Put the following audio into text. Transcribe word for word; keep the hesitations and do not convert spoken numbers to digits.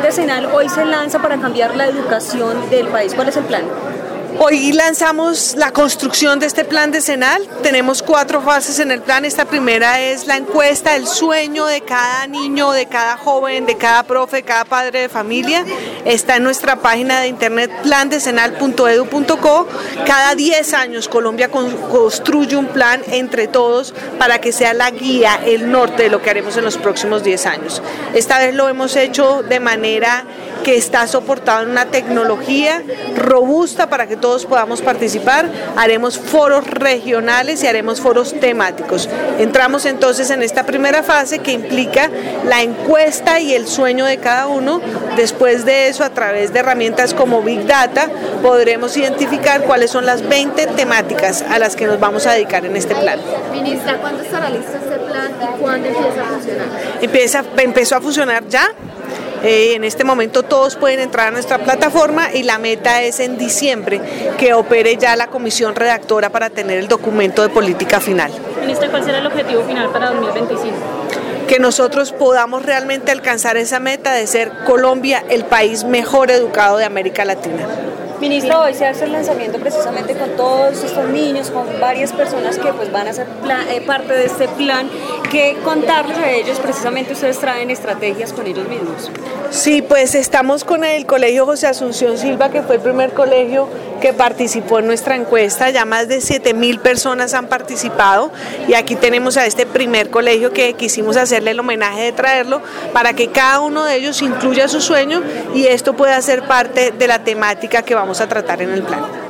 decenal hoy se lanza para cambiar la educación del país. ¿Cuál es el plan? Hoy lanzamos la construcción de este plan decenal. Tenemos cuatro fases en el plan. Esta primera es la encuesta, el sueño de cada niño, de cada joven, de cada profe, de cada padre de familia. Está en nuestra página de internet plan decenal punto edu punto co. Cada diez años Colombia construye un plan entre todos para que sea la guía, el norte de lo que haremos en los próximos diez años. Esta vez lo hemos hecho de manera que está soportado en una tecnología robusta para que todos podamos participar. Haremos foros regionales y haremos foros temáticos. Entramos entonces en esta primera fase que implica la encuesta y el sueño de cada uno. Después de eso, a través de herramientas como Big Data, podremos identificar cuáles son las veinte temáticas a las que nos vamos a dedicar en este plan. Ministra, ¿cuándo estará listo este plan y cuándo empieza a funcionar? Empieza, empezó a funcionar ya. Eh, en este momento todos pueden entrar a nuestra plataforma y la meta es en diciembre que opere ya la comisión redactora para tener el documento de política final. Ministra, ¿cuál será el objetivo final para dos mil veinticinco? Que nosotros podamos realmente alcanzar esa meta de ser Colombia el país mejor educado de América Latina. Ministra, hoy se hace el lanzamiento precisamente con todos estos niños, con varias personas que pues van a ser plan, eh, parte de este plan. ¿Qué contarles a ellos? Precisamente ustedes traen estrategias con ellos mismos. Sí, pues estamos con el Colegio José Asunción Silva, que fue el primer colegio que participó en nuestra encuesta. Ya más de siete mil personas han participado y aquí tenemos a este primer colegio que quisimos hacerle el homenaje de traerlo para que cada uno de ellos incluya su sueño y esto pueda ser parte de la temática que vamos a tratar en el plan.